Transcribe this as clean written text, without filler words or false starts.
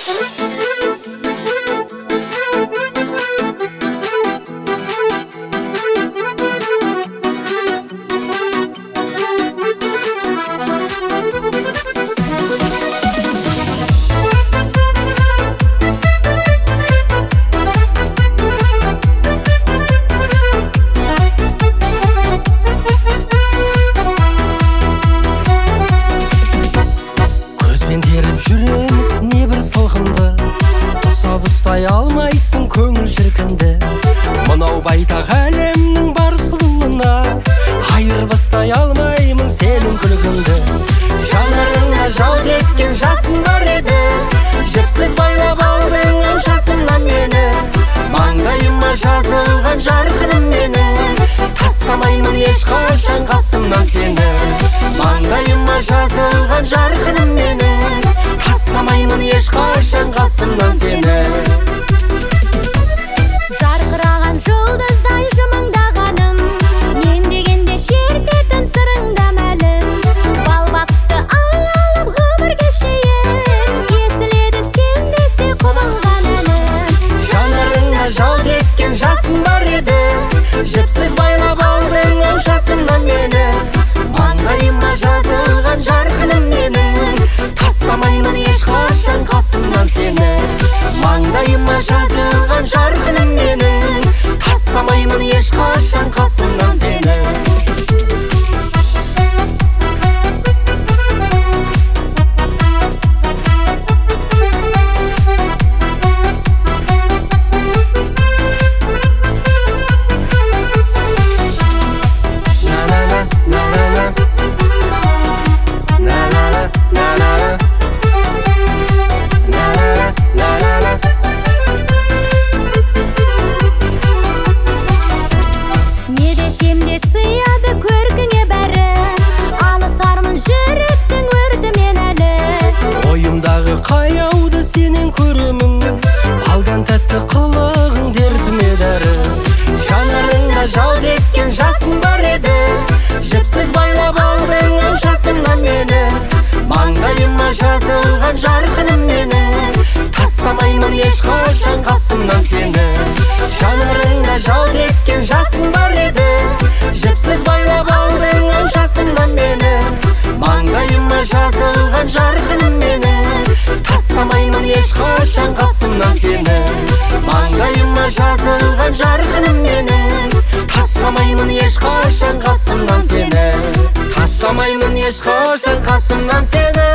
Жүреміз небір сылқынды, ұсап ұстай алмайсың көңіл шіркінді. Мынау байтақ әлемнің бар сұлуына айырбастай алмаймын сенің күлкіңді. Жанарыңа жалт еткен жасын бар еді, жіпсіз байлап алдың аңшасынан мені. Маңдайыма жазылған жарқыным менің, тастамаймын ешқашан қасымнан сені. Маңдайыма жазылған жарқыным менің, тастамаймын ешқашан қасымнан сені. Жарқыраған жұлдыздай жымыңдағаным, мен дегенде шертетін сырыңда мәлім. Балбақты аялап ғұмыр кешейін, есіледі сен десе құбылған әнім. Жанарыңа жалт еткен жасын бар еді, жіпсіз байлап алдың аңшасынан мені. Маңдайыма жазылған жарқыным менің, тастамаймын ешқашан қасымнан сені. Маңдайыма жазылған жарқыным менің, тастамаймын ешқашан қасымнан сені. Сыяды көркіңе бәрі, алысармын жүректің өртімен әлі. Ойымдағы қаяуды сенен көремін, алдан тәтті қылығың дертіме дәрі. Жанарыңа жалт еткен жасын бар еді, жіпсіз байлап алдың аңшасынан мені. Маңдайыма жазылған жарқыным менің, тастамаймын ешқашан қасымнан сені. Жанарыңа жалт еткен жасын бар еді, жіпсіз байлап алдың аңшасынан мені. Маңдайыма жазылған жарқыным менің, тастамаймын ешқашан қасымнан сені. Маңдайыма жазылған жарқыным менің, тастамаймын ешқашан қасымнан сені. Тастамаймын ешқашан қасымнан сені.